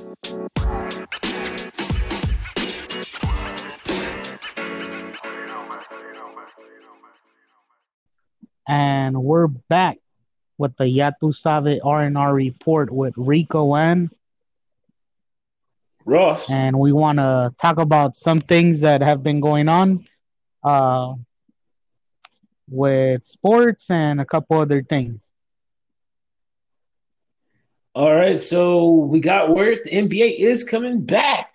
And we're back with the Yatu Sabe R&R report with Rico Ross. and we want to talk about some things that have been going on uh, with sports and a couple other things. All right, so we got word the NBA is coming back.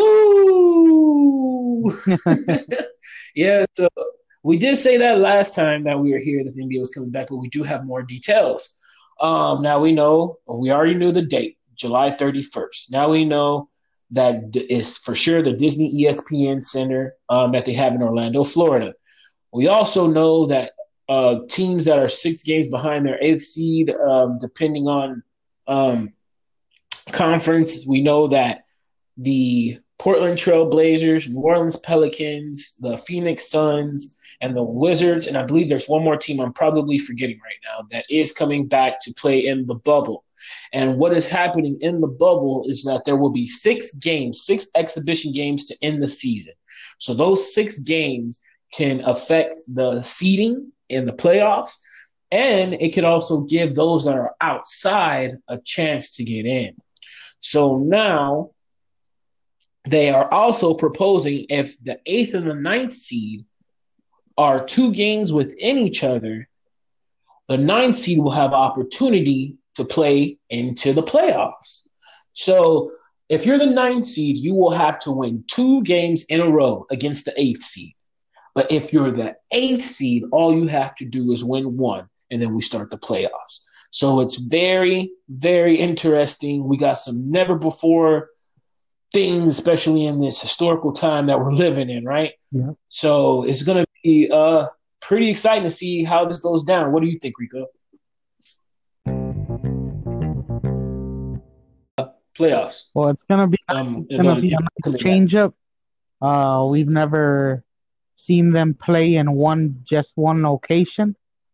Woo! Yeah, so we did say that last time that we were here that the NBA was coming back, but we do have more details. Now we already knew the date, July 31st. Now we know that it's for sure the Disney ESPN Center that they have in Orlando, Florida. We also know that teams that are 6 games behind their eighth seed, depending on um, conference, we know that the Portland Trail Blazers, New Orleans Pelicans, the Phoenix Suns, and the Wizards, and I believe there's one more team I'm probably forgetting right now that is coming back to play in the bubble. And what is happening in the bubble is that there will be 6 games, 6 exhibition games to end the season. So those 6 games can affect the seeding in the playoffs, and it could also give those that are outside a chance to get in. So now they are also proposing if the eighth and the ninth seed are 2 games within each other, the ninth seed will have opportunity to play into the playoffs. So if you're the ninth seed, you will have to win 2 games in a row against the eighth seed. But if you're the eighth seed, all you have to do is win one, and then we start the playoffs. So it's very, very interesting. We got some never before things, especially in this historical time that we're living in, right? Yeah. So it's going to be pretty exciting to see how this goes down. What do you think, Rico? Playoffs. Well, it's gonna be a nice change up. We've never seen them play in one location.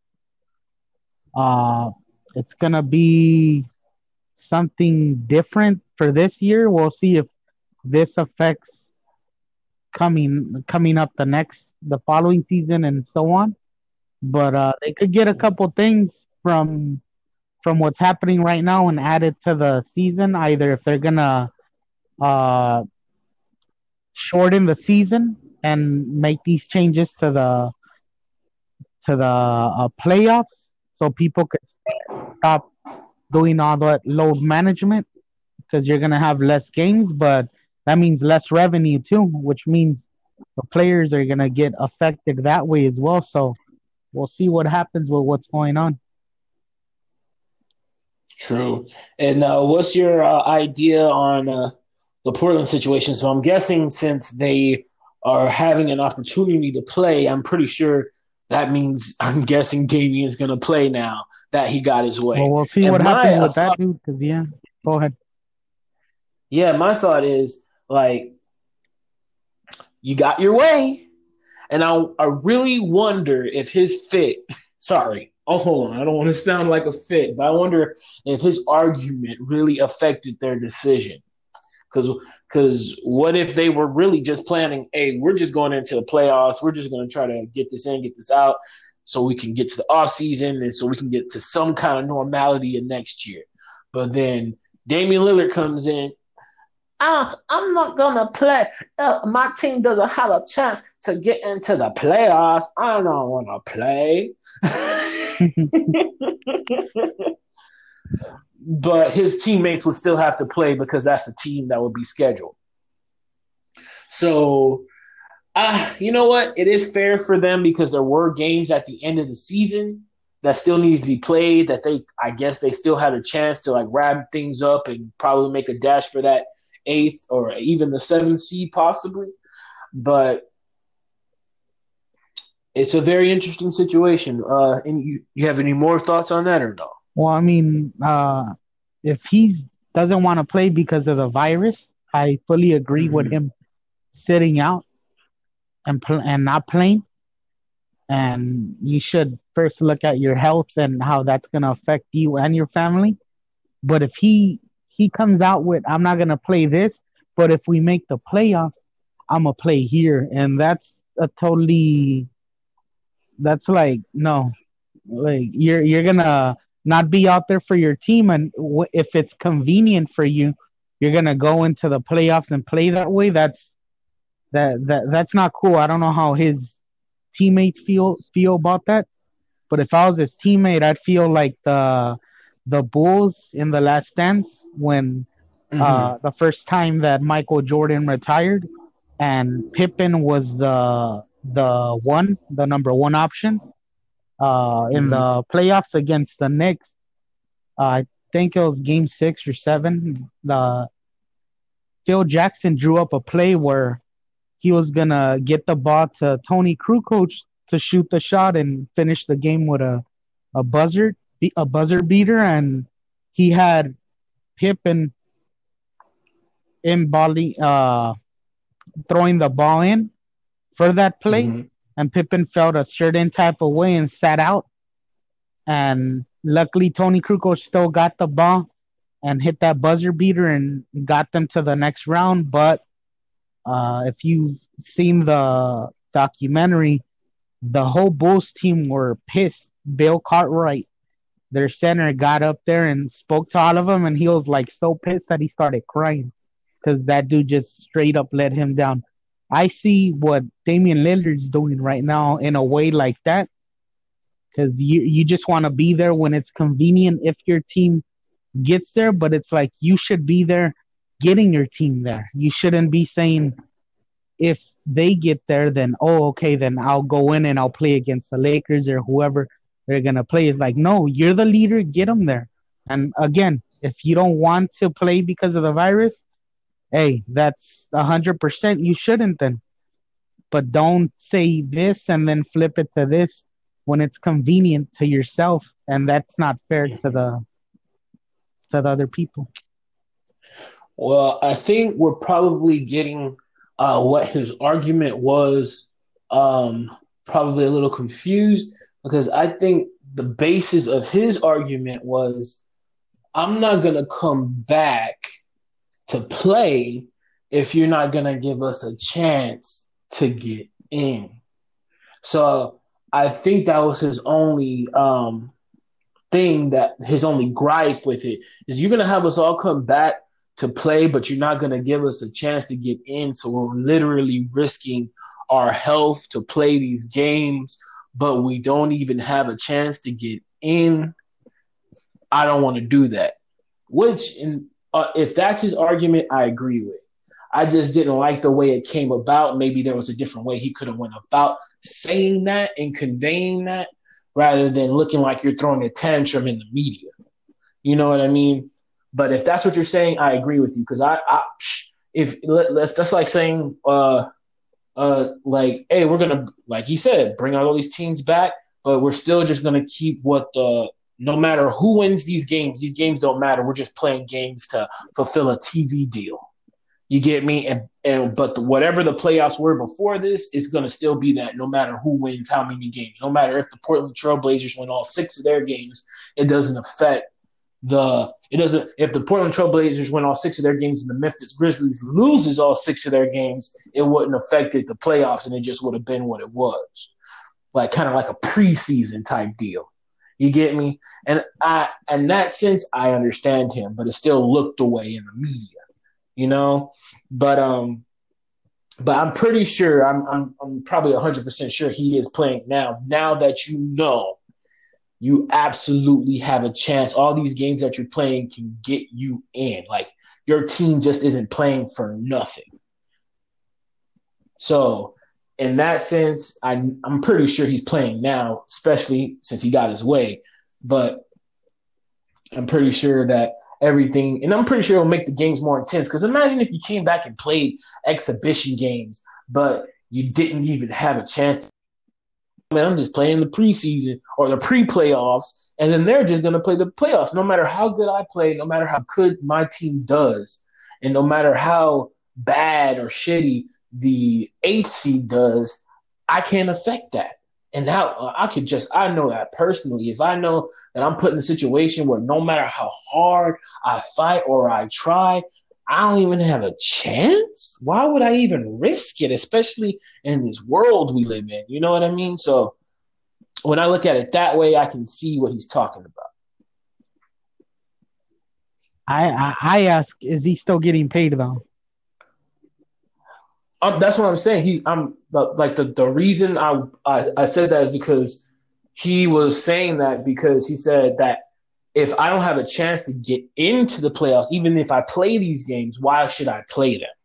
It's gonna be something different for this year. We'll see if this affects coming up the following season and so on. But they could get a couple things from what's happening right now and add it to the season. Either if they're gonna uh, shorten the season and make these changes to the playoffs, so people could stop doing all that load management because you're gonna have less games, but that means less revenue too, which means the players are gonna get affected that way as well. So we'll see what happens with what's going on. True. And what's your idea on the Portland situation? So I'm guessing since they are having an opportunity to play, I'm pretty sure that means I'm guessing Damian's going to play now that he got his way. Well, we'll see And what my happens with that dude. Because go ahead. yeah, my thought is like you got your way, and I really wonder if his fit. Sorry, oh hold on, I don't want to sound like a fit, but I wonder if his argument really affected their decision. Because what if they were really just planning, hey, we're just going into the playoffs, we're just going to try to get this in, get this out, so we can get to the off season and so we can get to some kind of normality in next year. But then Damian Lillard comes in. I'm not gonna play. My team doesn't have a chance to get into the playoffs. I don't want to play. But his teammates would still have to play because that's the team that would be scheduled. So, you know what? It is fair for them because there were games at the end of the season that still needs to be played. That I guess, they still had a chance to like wrap things up and probably make a dash for that eighth or even the seventh seed possibly. But it's a very interesting situation. And you have any more thoughts on that or no? Well, I mean, if he doesn't want to play because of the virus, I fully agree with him sitting out and not playing. And you should first look at your health and how that's going to affect you and your family. But if he he comes out with, I'm not gonna play this, but if we make the playoffs, I'm gonna play here, and that's like no, like you're gonna not be out there for your team, and if it's convenient for you, you're gonna go into the playoffs and play that way. That's not cool. I don't know how his teammates feel about that, but if I was his teammate, I'd feel like the Bulls in the Last Dance when the first time that Michael Jordan retired and Pippen was the number one option in Mm-hmm. the playoffs against the Knicks. I think it was Game 6 or 7. Phil Jackson drew up a play where he was gonna get the ball to Tony Kukoc to shoot the shot and finish the game with a buzzer beater, and he had Pippen in volley, throwing the ball in for that play, Mm-hmm. and Pippen felt a certain type of way and sat out. And luckily, Tony Kukoc still got the ball and hit that buzzer beater and got them to the next round. But if you've seen the documentary, the whole Bulls team were pissed. Bill Cartwright, their center, got up there and spoke to all of them, and he was like so pissed that he started crying because that dude just straight up let him down. I see what Damian Lillard's doing right now in a way like that because you just want to be there when it's convenient if your team gets there, but it's like you should be there getting your team there. You shouldn't be saying if they get there, then okay, then I'll go in and I'll play against the Lakers or whoever they're gonna play. It's like no, you're the leader, get them there. And again, if you don't want to play because of the virus, hey, that's 100%. You shouldn't then. But don't say this and then flip it to this when it's convenient to yourself, and that's not fair to the other people. Well, I think we're probably getting what his argument was probably a little confused because I think the basis of his argument was I'm not going to come back to play if you're not going to give us a chance to get in. So I think that was his only thing, that his only gripe with it is you're going to have us all come back to play, but you're not going to give us a chance to get in. So we're literally risking our health to play these games, but we don't even have a chance to get in. I don't want to do that. Which, if that's his argument, I agree with. I just didn't like the way it came about. Maybe there was a different way he could have went about saying that and conveying that rather than looking like you're throwing a tantrum in the media. You know what I mean? But if that's what you're saying, I agree with you because that's like saying like, hey, we're gonna, like he said, bring out all these teams back, but we're still just gonna keep no matter who wins these games don't matter. We're just playing games to fulfill a TV deal. You get me? But whatever the playoffs were before this, it's gonna still be that no matter who wins how many games, no matter if the Portland Trailblazers win all 6 of their games, it doesn't affect if the Portland Trailblazers win all 6 of their games and the Memphis Grizzlies loses all 6 of their games, it wouldn't affect the playoffs, and it just would have been what it was, like kind of like a preseason type deal. You get me? And in that sense, I understand him, but it still looked away in the media, you know. But I'm pretty sure I'm probably 100% sure he is playing now. Now that you absolutely have a chance. All these games that you're playing can get you in. Like your team just isn't playing for nothing. So in that sense, I'm pretty sure he's playing now, especially since he got his way. But I'm pretty sure that everything, and I'm pretty sure it'll make the games more intense. Because imagine if you came back and played exhibition games, but you didn't even have a chance to. I'm just playing the preseason or the pre-playoffs, and then they're just going to play the playoffs. No matter how good I play, no matter how good my team does, and no matter how bad or shitty the 8th seed does, I can't affect that. And now I know that personally. If I know that I'm put in a situation where no matter how hard I fight or I try, I don't even have a chance. Why would I even risk it, especially in this world we live in? You know what I mean? So when I look at it that way, I can see what he's talking about. I ask, is he still getting paid though? That's what I'm saying. The reason I said that is because he was saying that because he said that if I don't have a chance to get into the playoffs, even if I play these games, why should I play them?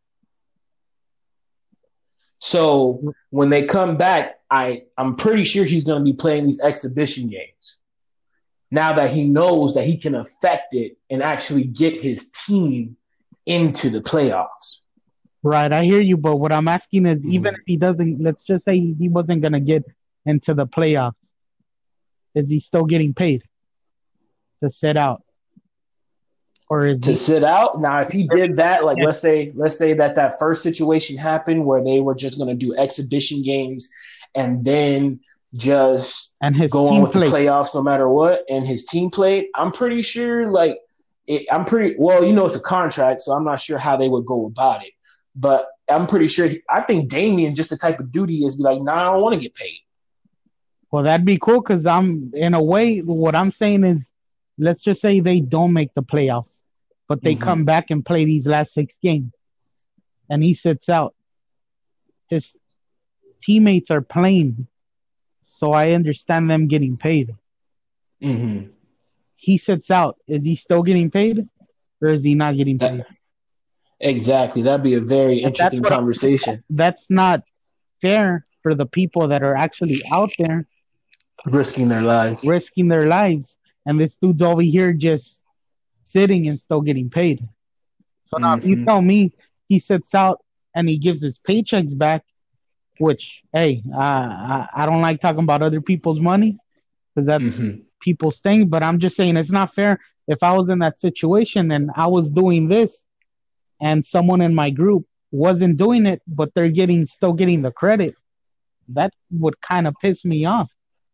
So when they come back, I'm pretty sure he's going to be playing these exhibition games. Now that he knows that he can affect it and actually get his team into the playoffs. Right, I hear you, but what I'm asking is, even if he doesn't, let's just say he wasn't going to get into the playoffs, is he still getting paid to sit out? Or is to sit out? Now, if he did that, like let's say that first situation happened where they were just going to do exhibition games and then just go on with the playoffs no matter what, and his team played, I'm pretty sure it's a contract, so I'm not sure how they would go about it. But I'm pretty sure I think Damian, just the type of dude he is, be like, nah, I don't want to get paid. Well, that'd be cool because in a way, what I'm saying is, let's just say they don't make the playoffs, but they come back and play these last 6 games, and he sits out. His teammates are playing, so I understand them getting paid. Mm-hmm. He sits out. Is he still getting paid, or is he not getting paid? Exactly. That'd be a very interesting conversation. That's not fair for the people that are actually out there risking their lives. And this dude's over here just sitting and still getting paid. So now if you tell me he sits out and he gives his paychecks back, which, hey, I don't like talking about other people's money because that's people's thing, but I'm just saying it's not fair. If I was in that situation and I was doing this and someone in my group wasn't doing it, but they're still getting the credit, that would kind of piss me off.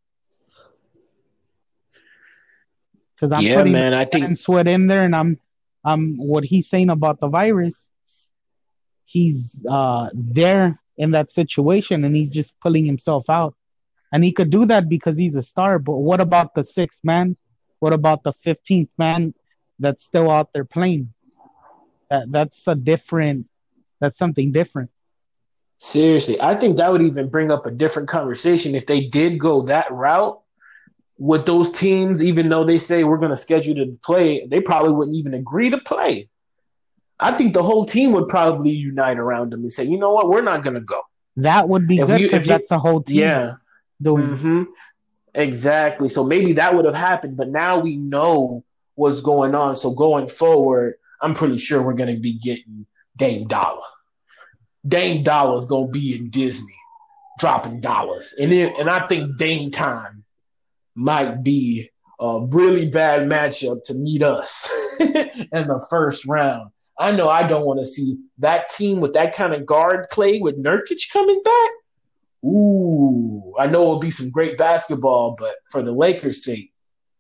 Because I'm putting sweat in there, and I'm what he's saying about the virus. He's there in that situation, and he's just pulling himself out. And he could do that because he's a star. But what about the 6th man? What about the 15th man that's still out there playing? That's something different. Seriously, I think that would even bring up a different conversation if they did go that route with those teams. Even though they say we're going to schedule to play, they probably wouldn't even agree to play. I think the whole team would probably unite around them and say, you know what, we're not going to go. That would be good because that's the whole team doing. Exactly. So maybe that would have happened, but now we know what's going on. So going forward, I'm pretty sure we're going to be getting Dame Dollar. Dame Dollar's going to be in Disney dropping dollars. And I think Dame Time might be a really bad matchup to meet us in the first round. I know I don't want to see that team with that kind of guard play with Nurkic coming back. Ooh, I know it'll be some great basketball, but for the Lakers' sake,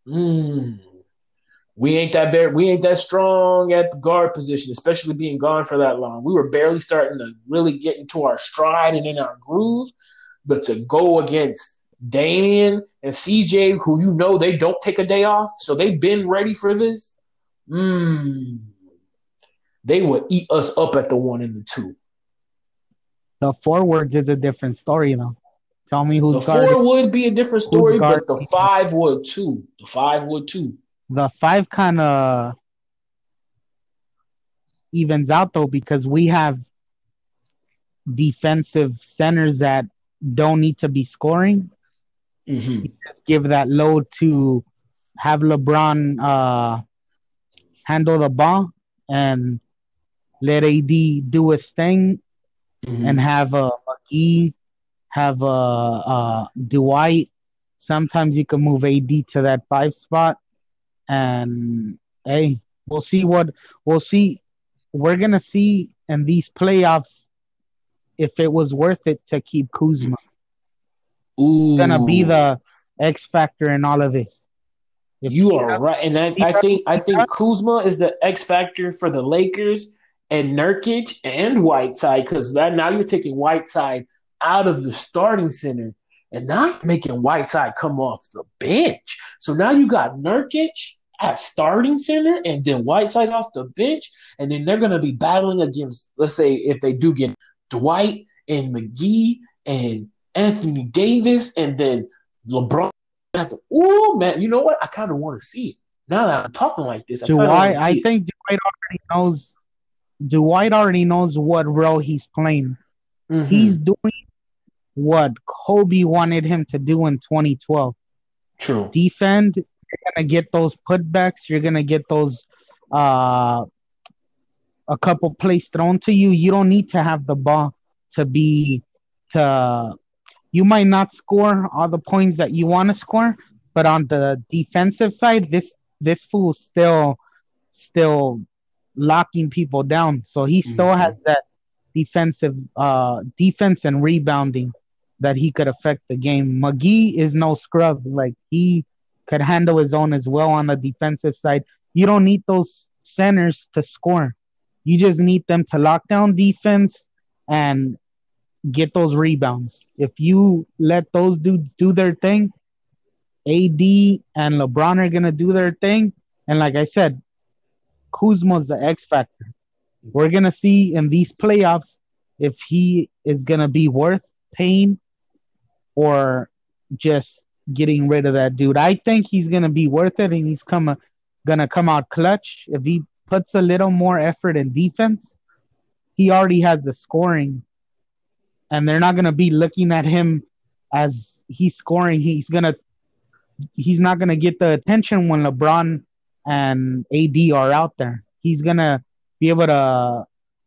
we ain't that strong at the guard position, especially being gone for that long. We were barely starting to really get into our stride and in our groove, but to go against Damian and CJ, who you know they don't take a day off, so they've been ready for this. They would eat us up at the 1 and the 2. The forwards is a different story, though. Tell me who's guarding. The 4 would be a different story, but the 5 would too. The 5 kind of evens out, though, because we have defensive centers that don't need to be scoring. Just give that load to have LeBron handle the ball and let AD do his thing, and have McGee, have Dwight. Sometimes you can move AD to that 5 spot, and hey, we'll see. We're gonna see in these playoffs if it was worth it to keep Kuzma. Gonna be Ooh, the X factor in all of this. If you he are doesn't, right, and he doesn't I get think done, Kuzma is the X factor for the Lakers and Nurkic and Whiteside because that now you're taking Whiteside out of the starting center, and now you're making Whiteside come off the bench. So now you got Nurkic at starting center, and then Whiteside off the bench, and then they're gonna be battling against, let's say, if they do get Dwight and McGee and Anthony Davis, and then LeBron. Oh man, you know what? I kind of want to see it. Now that I'm talking like this, I kind of want Dwight, to I see it. think Dwight already knows what role he's playing. He's Mm-hmm. doing what Kobe wanted him to do in 2012. True. Defend, you're gonna get those putbacks, you're gonna get those uh a couple plays thrown to you. You don't need to have the ball to be to you might not score all the points that you want to score, but on the defensive side, this fool still locking people down. So he still Mm-hmm. has that defense and rebounding that he could affect the game. McGee is no scrub. Like he could handle his own as well on the defensive side. You don't need those centers to score. You just need them to lock down defense and get those rebounds. If you let those dudes do their thing, AD and LeBron are gonna do their thing. And like I said, Kuzma's the X factor. We're gonna see in these playoffs if he is gonna be worth paying or just getting rid of that dude. I think he's gonna be worth it, and gonna come out clutch if he puts a little more effort in defense. He already has the scoring, and they're not gonna be looking at him as he's scoring. He's not gonna get the attention when LeBron and AD are out there. He's gonna be able to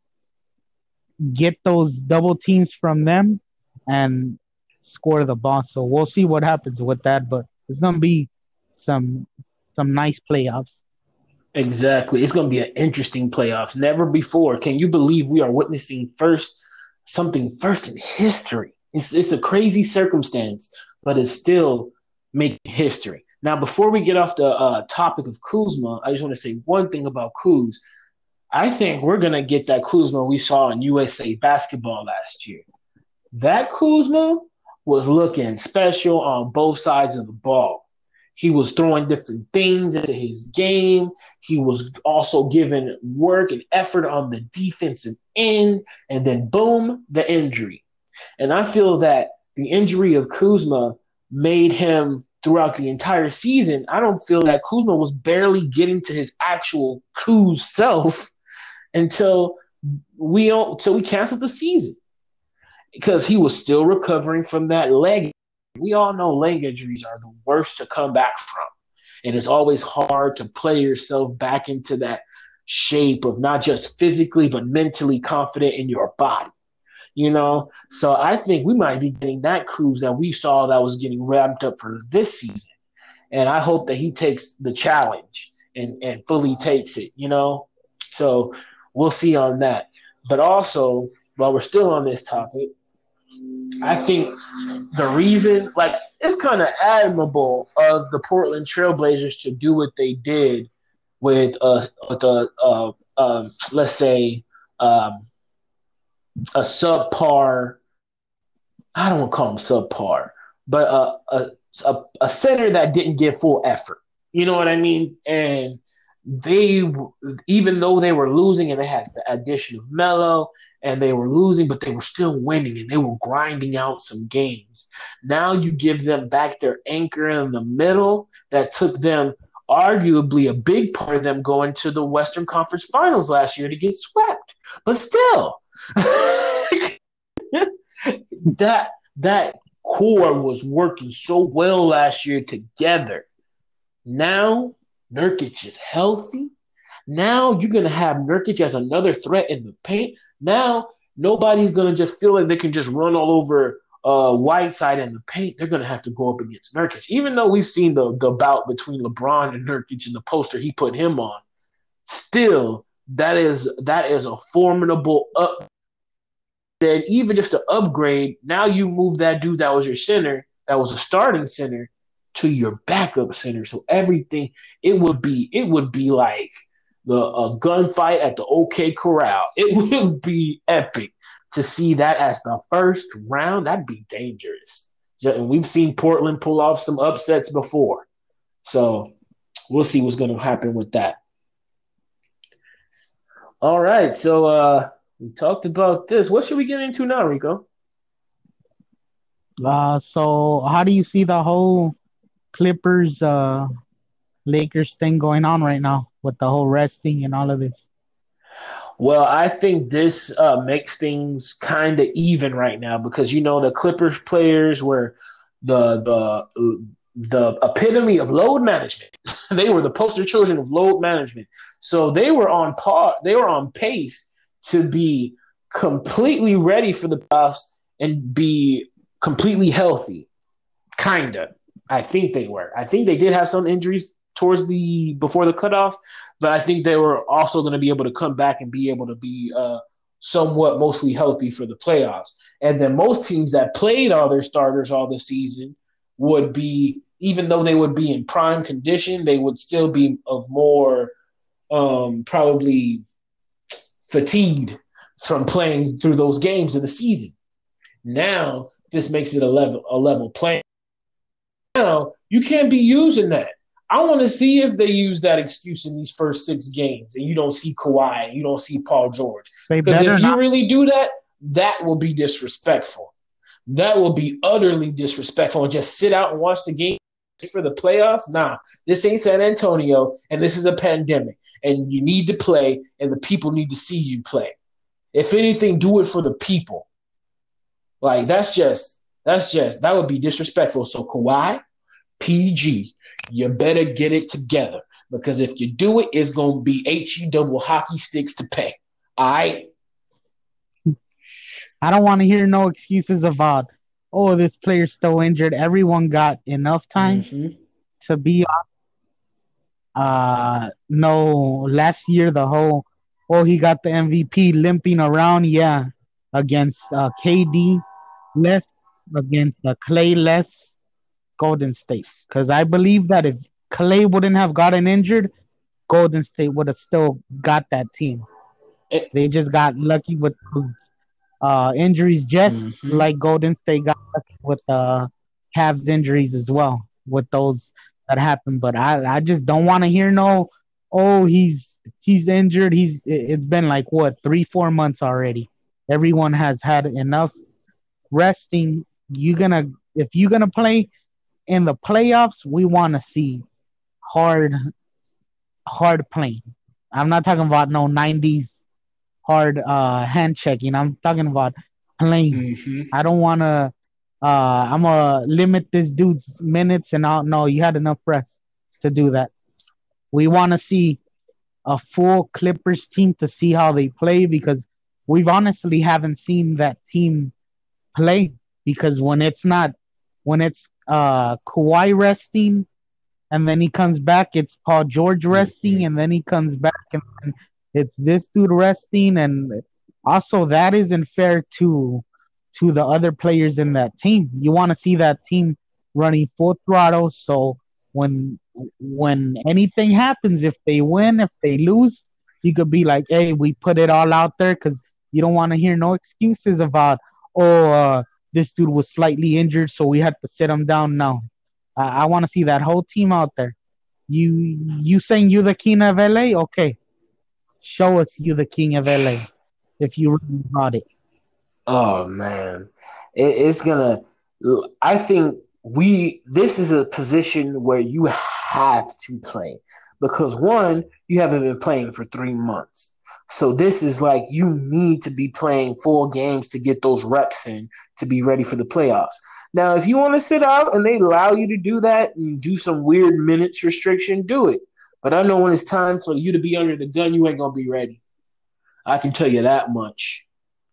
get those double teams from them and score the ball. So we'll see what happens with that, but it's gonna be some nice playoffs. Exactly. It's going to be an interesting playoffs. Never before. Can you believe we are witnessing something first in history? It's a crazy circumstance, but it's still making history. Now, before we get off the topic of Kuzma, I just want to say one thing about Kuz. I think we're going to get that Kuzma we saw in USA basketball last year. That Kuzma was looking special on both sides of the ball. He was throwing different things into his game. He was also giving work and effort on the defensive end. And then, boom, the injury. And I feel that the injury of Kuzma made him throughout the entire season. I don't feel that Kuzma was barely getting to his actual Kuz self until we canceled the season because he was still recovering from that leg. We all know leg injuries are the worst to come back from. And it's always hard to play yourself back into that shape of not just physically, but mentally confident in your body. You know, so I think we might be getting that Kuz that we saw that was getting ramped up for this season. And I hope that he takes the challenge and fully takes it, you know? So we'll see on that. But also, while we're still on this topic, I think the reason, like, it's kind of admirable of the Portland Trailblazers to do what they did with let's say, a subpar. I don't want to call him subpar, but a center that didn't give full effort. You know what I mean? And they, even though they were losing, and they had the addition of Melo, and they were losing, but they were still winning, and they were grinding out some games. Now you give them back their anchor in the middle that took them arguably a big part of them going to the Western Conference Finals last year to get swept. But still, that core was working so well last year together. Now Nurkic is healthy. Now you're gonna have Nurkic as another threat in the paint. Now nobody's gonna just feel like they can just run all over Whiteside in the paint. They're gonna have to go up against Nurkic. Even though we've seen the bout between LeBron and Nurkic in the poster he put him on, still that is a formidable up. Then even just to upgrade, now you move that dude that was your center that was a starting center to your backup center. So everything it would be like a gunfight at the OK Corral. It would be epic to see that as the first round. That'd be dangerous. We've seen Portland pull off some upsets before, so we'll see what's going to happen with that. All right, so we talked about this. What should we get into now, Rico? So how do you see the whole Clippers Lakers thing going on right now with the whole resting and all of this? Well, I think this makes things kind of even right now because the Clippers players were the epitome of load management. They were the poster children of load management. So they were on par. They were on pace to be completely ready for the playoffs and be completely healthy. Kinda. I think they were. I think they did have some injuries towards the before the cutoff, but I think they were also going to be able to come back and be able to be somewhat mostly healthy for the playoffs. And then most teams that played all their starters all the season would be, even though they would be in prime condition, they would still be of more probably fatigued from playing through those games of the season. Now this makes it a level playing. Now you can't be using that. I want to see if they use that excuse in these first 6 games and you don't see Kawhi and you don't see Paul George. They Because better if you not. really do that, that will be disrespectful. That will be utterly disrespectful. And just sit out and watch the game for the playoffs? Nah, this ain't San Antonio and this is a pandemic. And you need to play and the people need to see you play. If anything, do it for the people. Like, that would be disrespectful. So Kawhi, PG, you better get it together because if you do it, it's gonna be HE double hockey sticks to pay. All right. I don't want to hear no excuses about, oh, this player's still injured. Everyone got enough time Mm-hmm. to be no, last year the whole, oh, he got the MVP limping around, yeah, against KD less, against Clay less, Golden State. Because I believe that if Clay wouldn't have gotten injured, Golden State would have still got that team. They just got lucky with those injuries, just Mm-hmm. like Golden State got lucky with Cavs injuries as well, with those that happened. But I just don't want to hear no, oh, he's injured. It's been like what 3 4 months already. Everyone has had enough resting. You gonna if you're gonna play in the playoffs, we want to see hard hard playing. I'm not talking about no 90s hard hand checking. I'm talking about playing. Mm-hmm. I don't want to. I'm gonna limit this dude's minutes, and I'll no. You had enough rest to do that. We want to see a full Clippers team to see how they play because we've honestly haven't seen that team play because when it's Kawhi resting and then he comes back, it's Paul George resting, and then he comes back and then it's this dude resting, and also that isn't fair to the other players in that team. You want to see that team running full throttle, so when when anything happens, if they win, if they lose, you could be like, "Hey, we put it all out there," because you don't want to hear no excuses about, "Oh, this dude was slightly injured, so we had to sit him down." No, I want to see that whole team out there. You saying you the king of LA? Okay, show us you the king of LA if you really brought it. Oh man, it's gonna. I think this is a position where you have to play because one, you haven't been playing for 3 months, so this is like you need to be playing 4 games to get those reps in to be ready for the playoffs. Now, if you want to sit out and they allow you to do that and do some weird minutes restriction, do it. But I know when it's time for you to be under the gun, you ain't gonna be ready. I can tell you that much.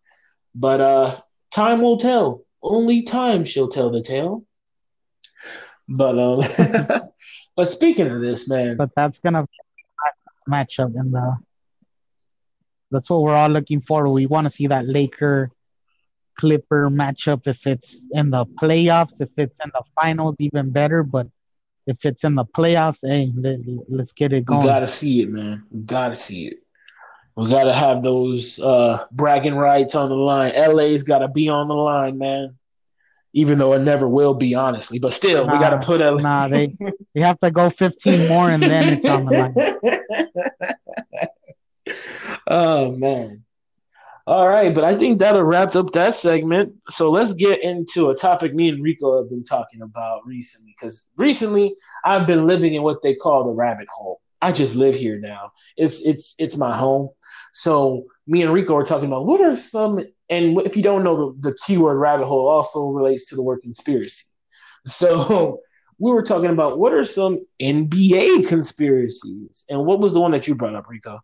But time will tell. Only time shall tell the tale. But but speaking of this, man, But that's gonna match up, and that's what we're all looking for. We want to see that Laker Clipper matchup. If it's in the playoffs, if it's in the finals, even better. But if it's in the playoffs, hey, let's get it We going. gotta see it, man. We gotta see it. We gotta have those bragging rights on the line. LA's gotta be on the line, man. Even though it never will be, honestly. But still, we gotta Nah, put a nah, they have to go 15 more and then it's on the line. Oh man. All right, but I think that'll wrap up that segment. So let's get into a topic me and Rico have been talking about recently. Because recently I've been living in what they call the rabbit hole. I just live here now. It's my home. So me and Rico are talking about what are some, and if you don't know, the keyword rabbit hole also relates to the word conspiracy. So we were talking about what are some NBA conspiracies, and what was the one that you brought up, Rico?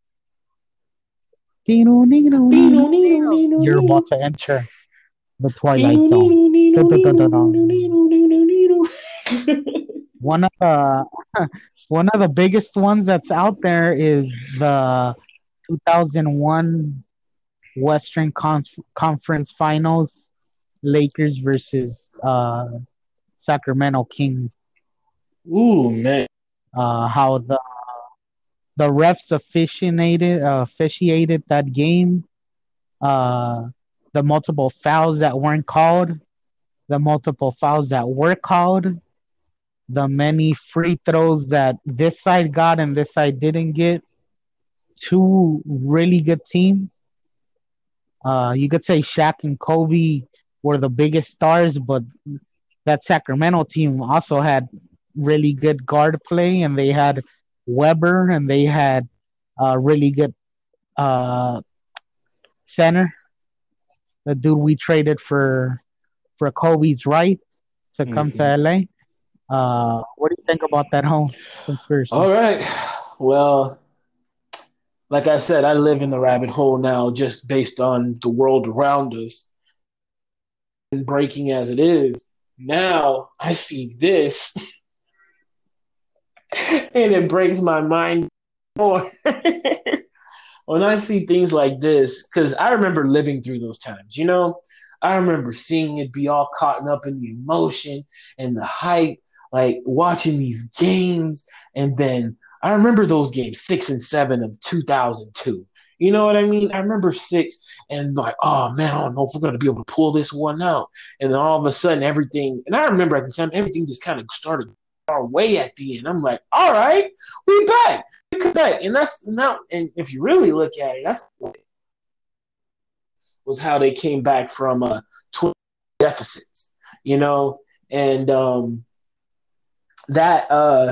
You're Nino, Nino, Nino, Nino. about to enter the Twilight Nino, Zone. Nino, Nino, Nino, Nino, Nino, Nino, Nino. One of the one of the biggest ones that's out there is the 2001 Western Conference Finals, Lakers versus Sacramento Kings. Ooh, man. How the refs officiated that game. The multiple fouls that weren't called, the multiple fouls that were called, the many free throws that this side got and this side didn't get. Two really good teams. You could say Shaq and Kobe were the biggest stars, but that Sacramento team also had really good guard play, and they had Weber, and they had really good center, the dude we traded for Kobe's right to come to LA. What do you think about that whole conspiracy? All right. Well, like I said, I live in the rabbit hole now just based on the world around us and breaking as it is. Now I see this and it breaks my mind more. When I see things like this, because I remember living through those times, I remember seeing it be all caught up in the emotion and the hype, like watching these games. And then I remember those games, 6 and 7 of 2002. You know what I mean? I remember 6 and like, oh man, I don't know if we're going to be able to pull this one out. And then all of a sudden, everything, and I remember at the time, everything just kind of started our way at the end. I'm like, all right, we back. Back. And that's not, and if you really look at it, that's was how they came back from 20 deficits, and that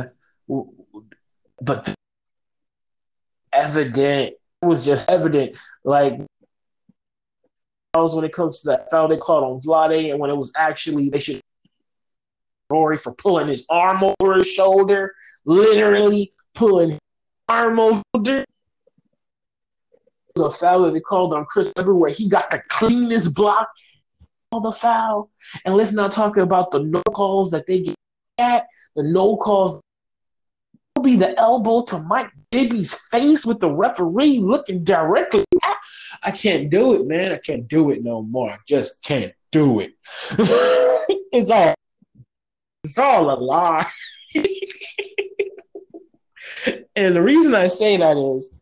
but evident, it was just evident, like when it comes to that foul they called on Vlade, and when it was actually they should Rory for pulling his arm over his shoulder, literally pulling his arm over. There was a foul that they called on Chris Webber where he got the cleanest block on the foul. And let's not talk about the no calls that they get at. The no calls will be the elbow to Mike Bibby's face with the referee looking directly at. I can't do it, man. I can't do it no more. I just can't do it. It's all a lie. And the reason I say that is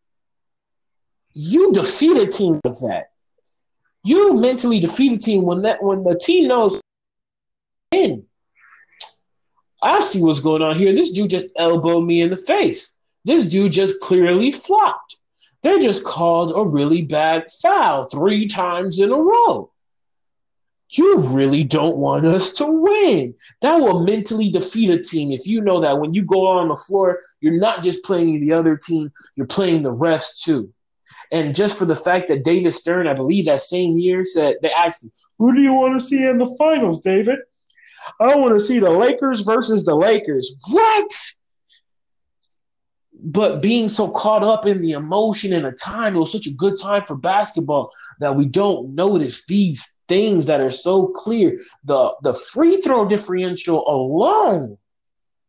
you defeat a team with that. You mentally defeat a team when the team knows in. I see what's going on here. This dude just elbowed me in the face. This dude just clearly flopped. They just called a really bad foul 3 times in a row. You really don't want us to win. That will mentally defeat a team if you know that when you go on the floor, you're not just playing the other team, you're playing the refs too. And just for the fact that David Stern, I believe that same year, said, they asked him, who do you want to see in the finals, David? I want to see the Lakers versus the Lakers. What? But being so caught up in the emotion and the time, it was such a good time for basketball that we don't notice these things that are so clear. The free throw differential alone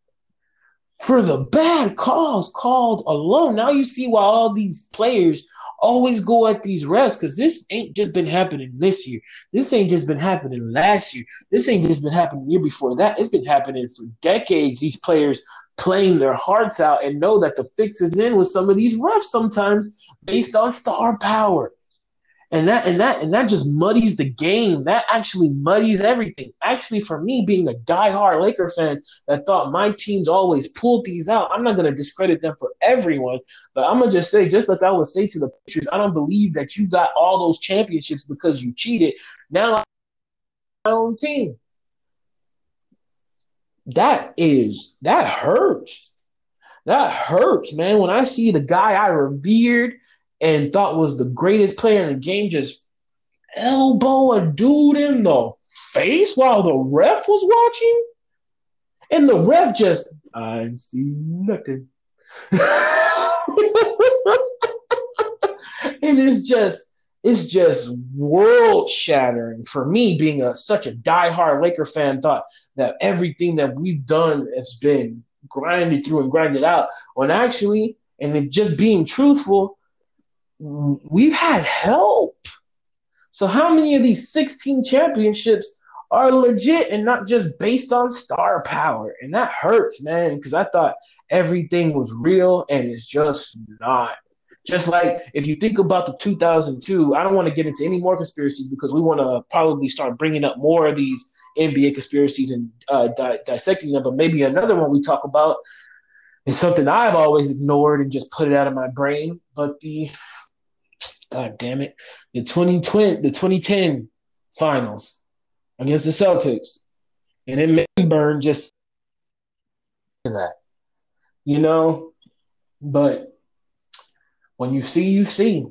for the bad calls called alone. Now you see why all these players always go at these refs because this ain't just been happening this year. This ain't just been happening last year. This ain't just been happening the year before that. It's been happening for decades. These players playing their hearts out and know that the fix is in with some of these refs sometimes based on star power. And that just muddies the game. That actually muddies everything. Actually, for me, being a diehard Laker fan that thought my teams always pulled these out, I'm not gonna discredit them for everyone, but I'm gonna just say, just like I would say to the Patriots, I don't believe that you got all those championships because you cheated. Now I'm my own team. That hurts. That hurts, man. When I see the guy I revered and thought was the greatest player in the game just elbow a dude in the face while the ref was watching, and the ref just, I see nothing. And it's just world shattering for me being such a diehard Laker fan. Thought that everything that we've done has been grinded through and grinded out, when actually, and if just being truthful, we've had help. So how many of these 16 championships are legit and not just based on star power? And that hurts, man, because I thought everything was real and it's just not. Just like if you think about the 2002, I don't want to get into any more conspiracies because we want to probably start bringing up more of these NBA conspiracies and dissecting them. But maybe another one we talk about is something I've always ignored and just put it out of my brain. But God damn it, the 2010 finals against the Celtics, and then Burn just that, you know. But when you see, you see.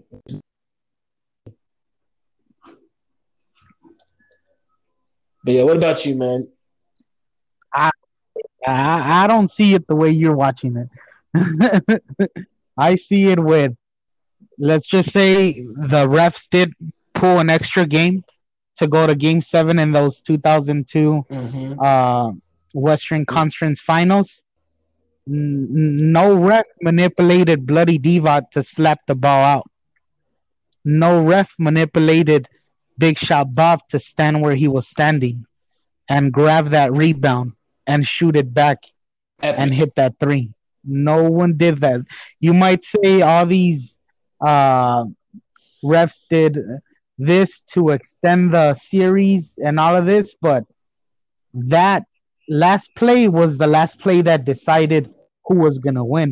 But yeah, what about you, man? I, I don't see it the way you're watching it. I see it with, let's just say the refs did pull an extra game to go to Game 7 in those 2002 Mm-hmm. Western Conference Finals. No ref manipulated Bloody Divac to slap the ball out. No ref manipulated Big Shot Bob to stand where he was standing and grab that rebound and shoot it back and Epic. hit that three. No one did that. You might say all these uh, refs did this to extend the series and all of this, but that last play was the last play that decided who was gonna win.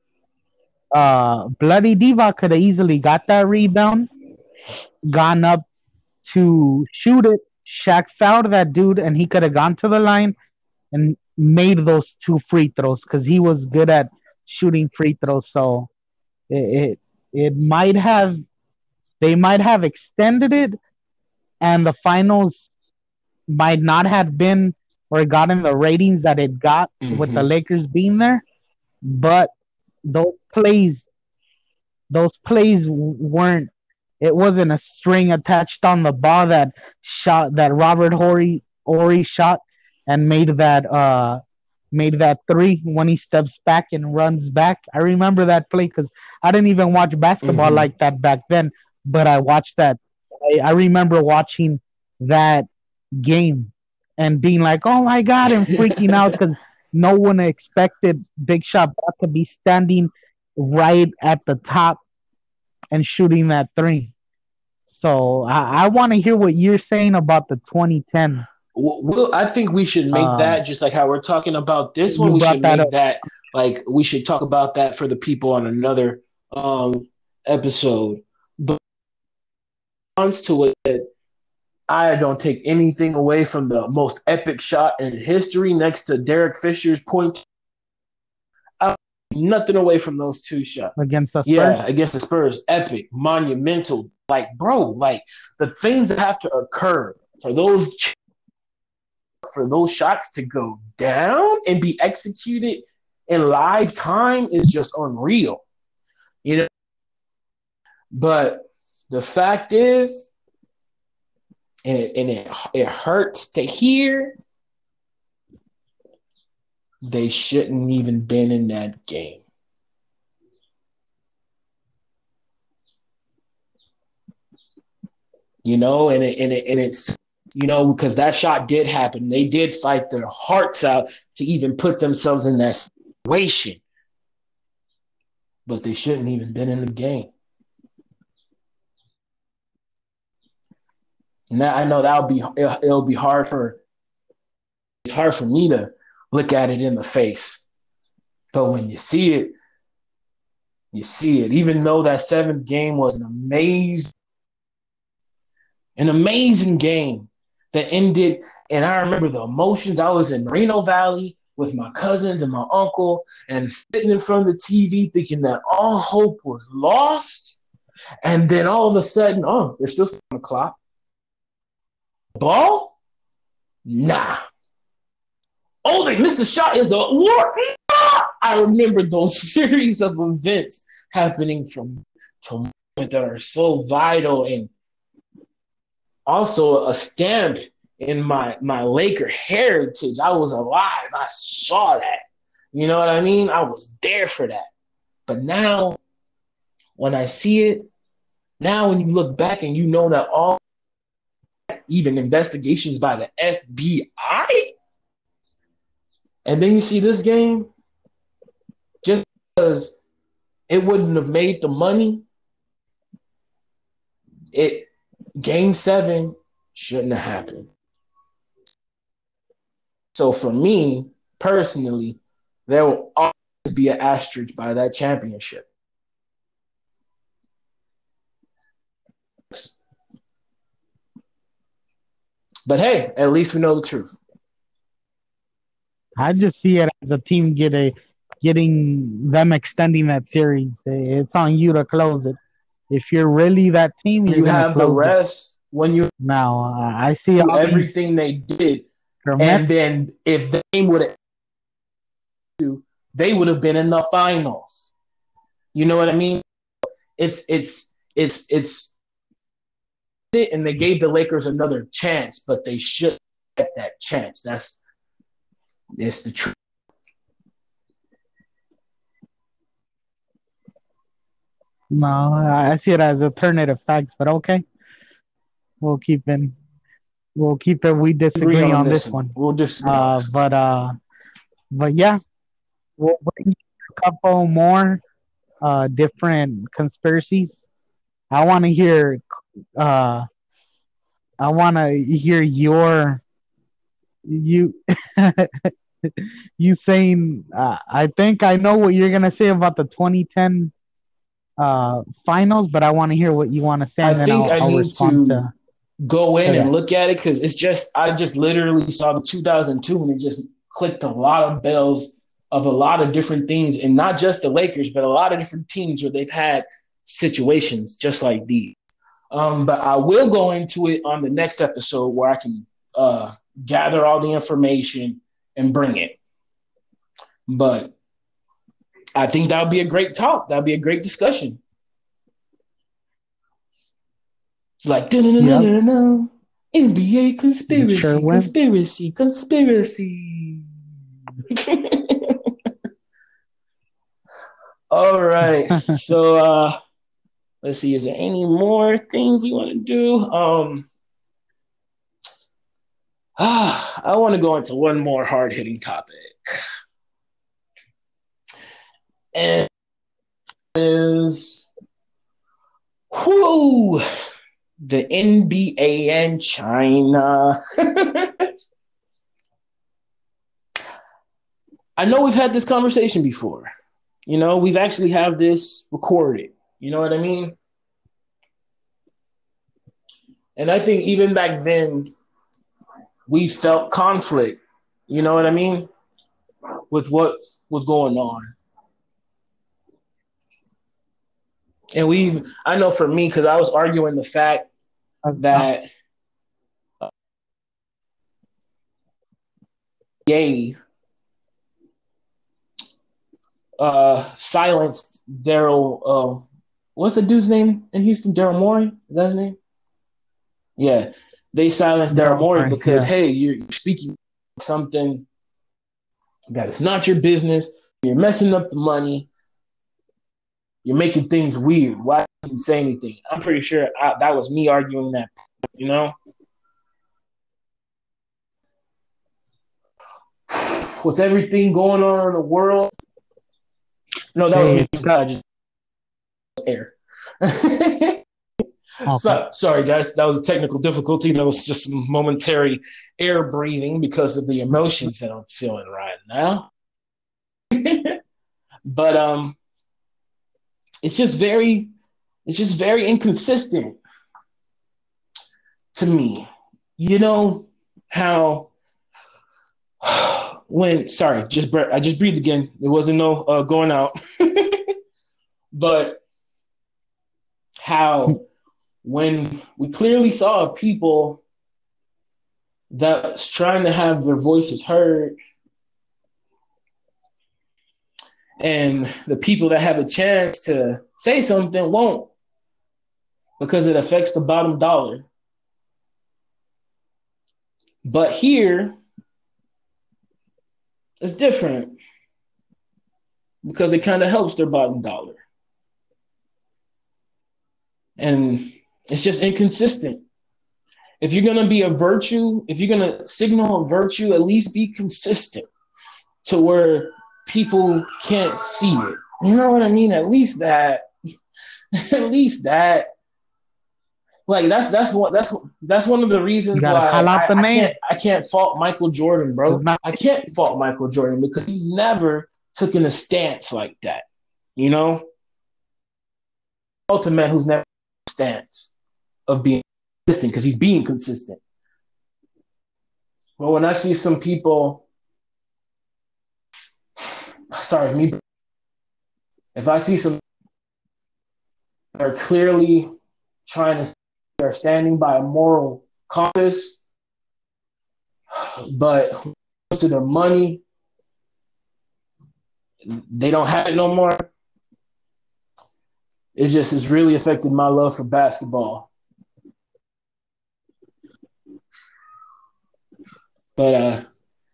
Bloody Diva could have easily got that rebound, gone up to shoot it. Shaq fouled that dude, and he could have gone to the line and made those two free throws because he was good at shooting free throws. So it might have, they might have extended it, and the finals might not have been or gotten the ratings that it got with the Mm-hmm. Lakers being there. But those plays, those plays weren't. It wasn't a string attached on the ball that shot that Robert Horry shot and made that three when he steps back and runs back. I remember that play because I didn't even watch basketball Mm-hmm. like that back then, but I watched that. I remember watching that game and being like, "Oh my god!" and freaking out because no one expected Big Shot to be standing right at the top and shooting that three. So I want to hear what you're saying about the 2010. I think we should make Um, that just like how we're talking about this one. you We should brought that make up that like we should talk about that for the people on another episode. But to it, I don't take anything away from the most epic shot in history next to Derek Fisher's point. I don't take nothing away from those two shots. against the Yeah, Spurs. against the Spurs, epic, monumental. Like, bro, like the things that have to occur for those shots to go down and be executed in live time is just unreal, you know. But the fact is, and it hurts to hear, they shouldn't even been in that game. it's because that shot did happen. They did fight their hearts out to even put themselves in that situation, but they shouldn't even been in the game. Now I know it'll be hard for me to look at it in the face, but when you see it, you see it. Even though that seventh game was an amazing game that ended, and I remember the emotions. I was in Moreno Valley with my cousins and my uncle, and sitting in front of the TV thinking that all hope was lost, and then all of a sudden, there's still on the clock. Ball? Nah. Oh, they missed the shot. Is the war? I remember those series of events happening from to moment that are so vital and also a stamp in my Laker heritage. I was alive. I saw that. You know what I mean? I was there for that. But now, when I see it, now when you look back and you know that all even investigations by the FBI, and then you see this game, just because it wouldn't have made the money, Game 7 shouldn't have happened. So for me, personally, there will always be an asterisk by that championship. But hey, at least we know the truth. I just see it as a team getting them extending that series. It's on you to close it. If you're really that team, you have the rest. When you now, I see everything they did, and then if the game would have, they would have been in the finals. You know what I mean? It's and they gave the Lakers another chance, but they should get that chance. It's the truth. No, I see it as alternative facts, but okay. We'll keep it. We disagree on this one. We'll just but yeah, we'll bring you a couple more different conspiracies. I want to hear you you saying I think I know what you're gonna say about the 2010 finals, but I want to hear what you want to say. I think I need to go in and look at it because I just literally saw the 2002 and it just clicked a lot of bells of a lot of different things, and not just the Lakers, but a lot of different teams where they've had situations just like these. But I will go into it on the next episode where I can gather all the information and bring it. But I think that would be a great talk. That would be a great discussion. Like, NBA conspiracy. All right. So let's see. Is there any more things we want to do? I want to go into one more hard-hitting topic. And is the NBA and China. I know we've had this conversation before. We've actually have this recorded. You know what I mean? And I think even back then, we felt conflict. You know what I mean? With what was going on. And I know for me, because I was arguing the fact that silenced Daryl. What's the dude's name in Houston? Daryl Morey? Is that his name? Yeah. They silenced Daryl Morey because, hey, you're speaking something that is not your business. You're messing up the money. You're making things weird. Why didn't you say anything? I'm pretty sure that was me arguing that you know. With everything going on in the world. No, that was Hey, me. I just air. okay. Sorry, guys. That was a technical difficulty. That was just some momentary air breathing because of the emotions that I'm feeling right now. But it's just very inconsistent to me. You know how when I just breathed again. There wasn't no going out. But how when we clearly saw people that's trying to have their voices heard, and the people that have a chance to say something won't, because it affects the bottom dollar. But here, it's different because it kind of helps their bottom dollar. And it's just inconsistent. If you're going to be a virtue, if you're going to signal a virtue, at least be consistent to where people can't see it. You know what I mean? At least that. At least that. Like that's one of the You reasons gotta why call out the name. I can't fault Michael Jordan, It's bro. not. I can't fault Michael Jordan because he's never taken a stance like that. You know, ultimate who's never stance of being consistent because he's being consistent. But when I see some people, sorry, me, if I see some that are clearly trying to, are standing by a moral compass, but to their money, they don't have it no more. It just has really affected my love for basketball. But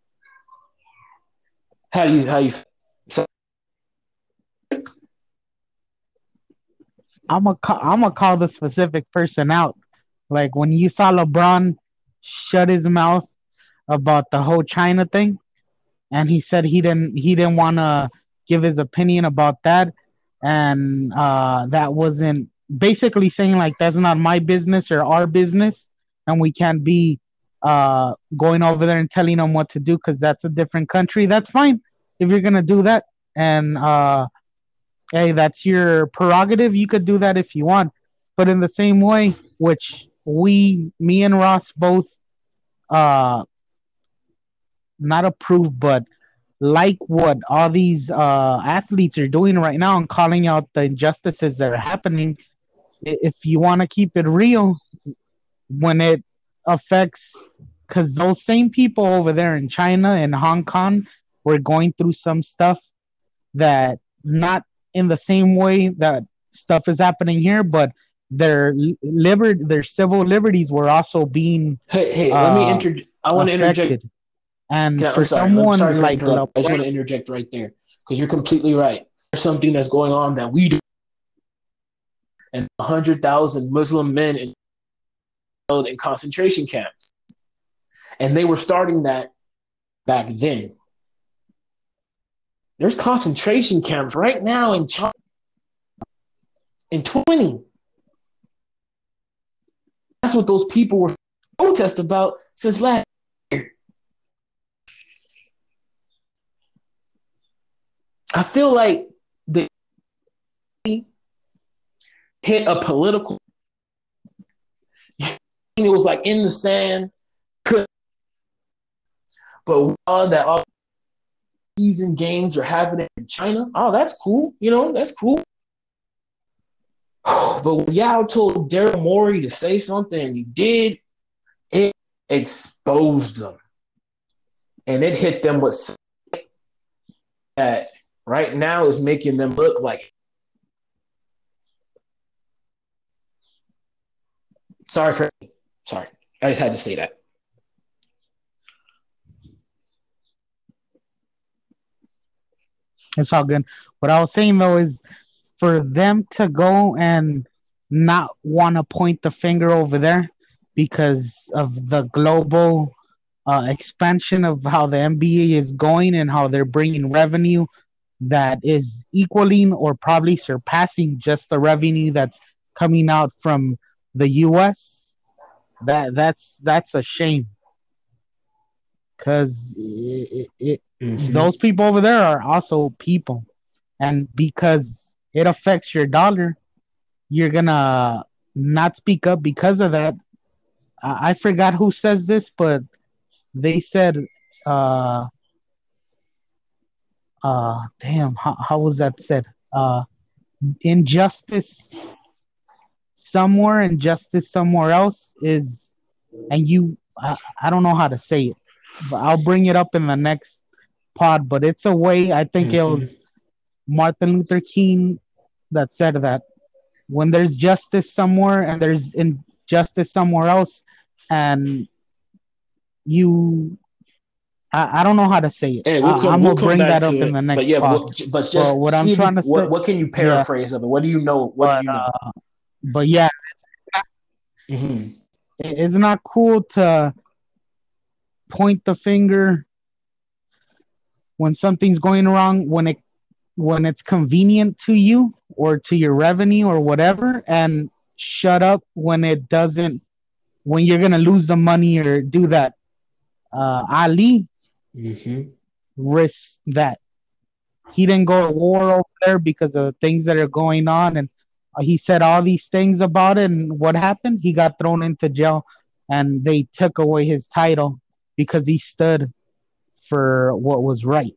how do you? So, I'm gonna call the specific person out. Like when you saw LeBron shut his mouth about the whole China thing, and he said he didn't want to give his opinion about that, and that wasn't basically saying like that's not my business or our business, and we can't be going over there and telling them what to do because that's a different country. That's fine if you're gonna do that, and hey, that's your prerogative. You could do that if you want, but in the same way, which me and Ross both uh not approve, but like what all these athletes are doing right now and calling out the injustices that are happening. If you want to keep it real, when it affects, because those same people over there in China and Hong Kong were going through some stuff that not in the same way that stuff is happening here, but their civil liberties were also being hey, let me introduce. I want to interject. affected. And I'm for sorry. I'm sorry someone for like interrupting. I just LeBron, want to interject right there because you're completely right. There's something that's going on that we do, and 100,000 Muslim men in concentration camps, and they were starting that back then. There's concentration camps right now in China in 20. That's what those people were protest about since last year. I feel like they hit a political. It was like in the sand, but all season games are happening in China. Oh, that's cool. You know, that's cool. But when Yao told Daryl Morey to say something and he did, it exposed them. And it hit them with that right now is making them look like. Sorry. I just had to say that. it's all good. What I was saying though is for them to go and not want to point the finger over there because of the global expansion of how the NBA is going and how they're bringing revenue that is equaling or probably surpassing just the revenue that's coming out from the US. That's a shame because those people over there are also people, and because it affects your dollar, you're gonna not speak up because of that. I forgot who says this, but they said, uh, damn, how was that said? Injustice somewhere and justice somewhere else is, and I don't know how to say it, but I'll bring it up in the next pod. But it's a way, I think it was Martin Luther King that said that when there's justice somewhere and there's injustice somewhere else, and you I don't know how to say it. Hey, I'm we'll gonna come bring back that to up in it. the But next yeah, pod. but just What I'm see trying to say, what can you yeah, paraphrase of it? What do you know? What but do you know? yeah, Mm-hmm. it's not cool to point the finger when something's going wrong when it's convenient to you or to your revenue or whatever, and shut up when it doesn't, when you're gonna lose the money or do that. Ali risked that. He didn't go to war over there because of the things that are going on, and he said all these things about it. And what happened? He got thrown into jail, and they took away his title because he stood for what was right.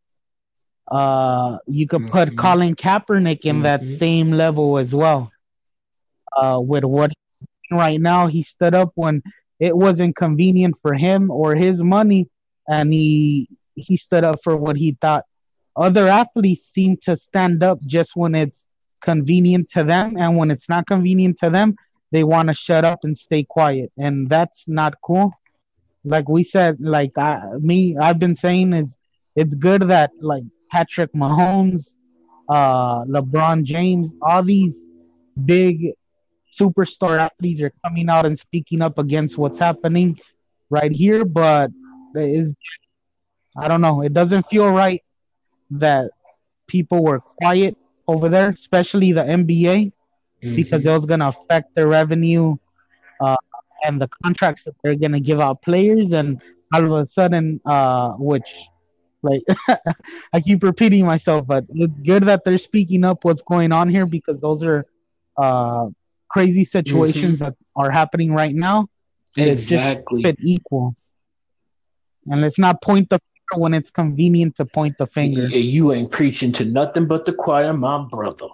You could put Colin Kaepernick in that same level as well. With what he's doing right now, he stood up when it wasn't convenient for him or his money, and he stood up for what he thought. Other athletes seem to stand up just when it's convenient to them, and when it's not convenient to them, they want to shut up and stay quiet, and that's not cool. Like we said, like I've been saying, is it's good that like Patrick Mahomes, LeBron James, all these big superstar athletes are coming out and speaking up against what's happening right here. But is I don't know. It doesn't feel right that people were quiet over there, especially the NBA, because it was going to affect their revenue uh, and the contracts that they're going to give out players. And all of a sudden, which like I keep repeating myself, but it's good that they're speaking up what's going on here because those are uh, crazy situations that are happening right now. And it's just keep it equal. And let's not point the finger when it's convenient to point the finger. You ain't preaching to nothing but the choir, my brother.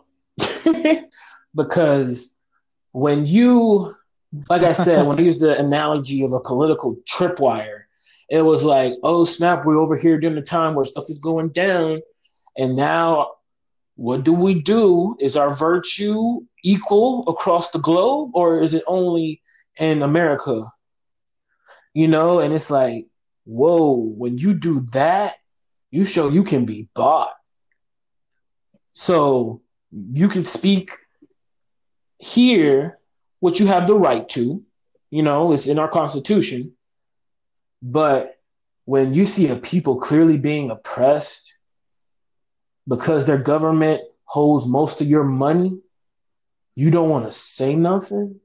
Because when you, like I said, when I used the analogy of a political tripwire, it was like, oh snap, we're over here during the time where stuff is going down, and now what do we do? Is our virtue equal across the globe, or is it only in America? You know, and it's like, whoa, when you do that, you show you can be bought. So you can speak here, which you have the right to, you know, it's in our Constitution. But when you see a people clearly being oppressed because their government holds most of your money, you don't want to say nothing.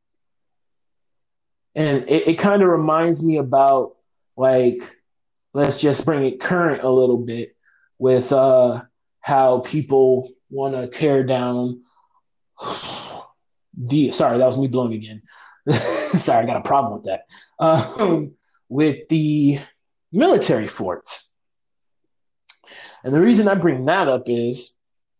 And it kind of reminds me about, like, let's just bring it current a little bit with how people want to tear down sorry, that was me blowing again. Sorry, I got a problem with that. With the military forts. And the reason I bring that up is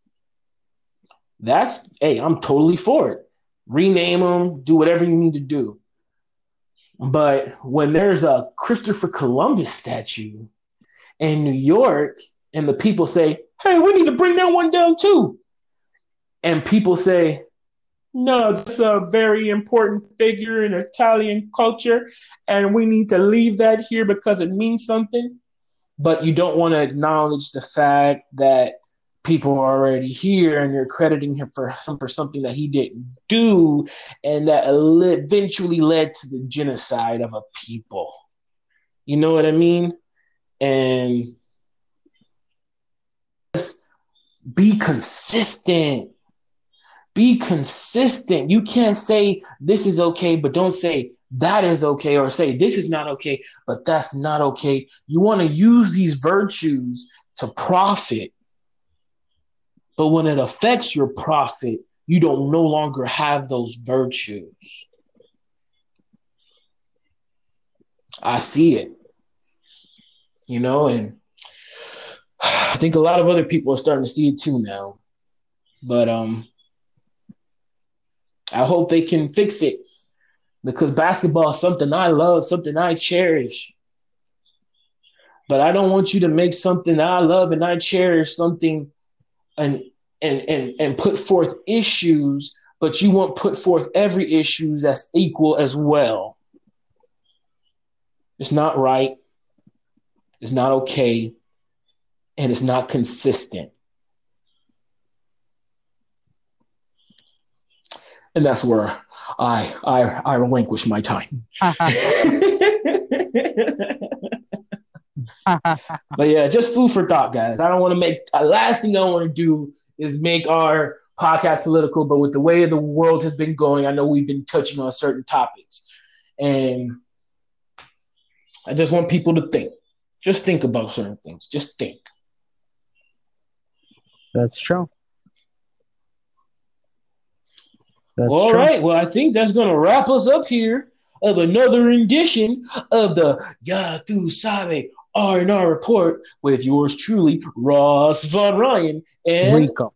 hey, I'm totally for it. Rename them, do whatever you need to do. But when there's a Christopher Columbus statue in New York and the people say, hey, we need to bring that one down too. And people say, no, that's a very important figure in Italian culture, and we need to leave that here because it means something. But you don't want to acknowledge the fact that people are already here and you're crediting him for something that he didn't do, and that eventually led to the genocide of a people. You know what I mean? And just be consistent. Be consistent. You can't say this is okay, but don't say that is okay, or say this is not okay, but that's not okay. You want to use these virtues to profit. But when it affects your profit, you don't no longer have those virtues. I see it, and I think a lot of other people are starting to see it too now. But I hope they can fix it, because basketball is something I love, something I cherish. But I don't want you to make something that I love and I cherish something and put forth issues, but you won't put forth every issue that's equal as well. It's not right. It's not okay. And it's not consistent. And that's where I relinquish my time. But yeah, just food for thought, guys. I don't want to make last thing I want to do is make our podcast political, but with the way the world has been going, I know we've been touching on certain topics. And I just want people to think. Just think about certain things. Just think. That's true. All right. Well, I think that's going to wrap us up here of another edition of the Yatu Sabe R&R Report with yours truly, Ross Von Ryan and Rico.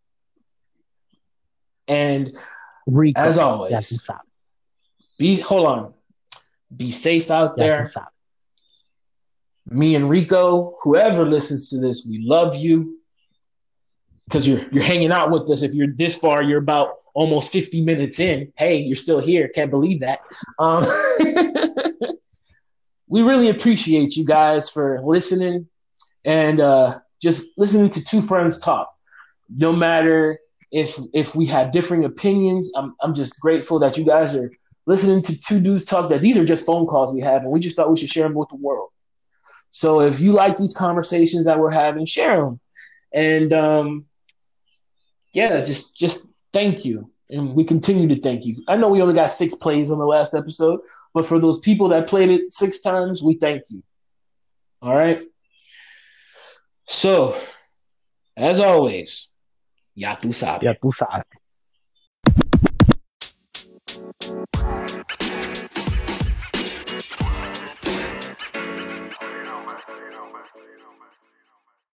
And Rico, as always, be safe out there. Me and Rico, whoever listens to this, we love you, because you're hanging out with us. If you're this far, you're about almost 50 minutes in. Hey, you're still here. Can't believe that. We really appreciate you guys for listening and just listening to two friends talk. No matter if we have differing opinions, I'm just grateful that you guys are listening to two dudes talk. That these are just phone calls we have, and we just thought we should share them with the world. So if you like these conversations that we're having, share them. And just thank you. And we continue to thank you. I know we only got 6 plays on the last episode, but for those people that played it 6 times, we thank you. All right. So, as always, Ya tu sabes. Ya tu sabes.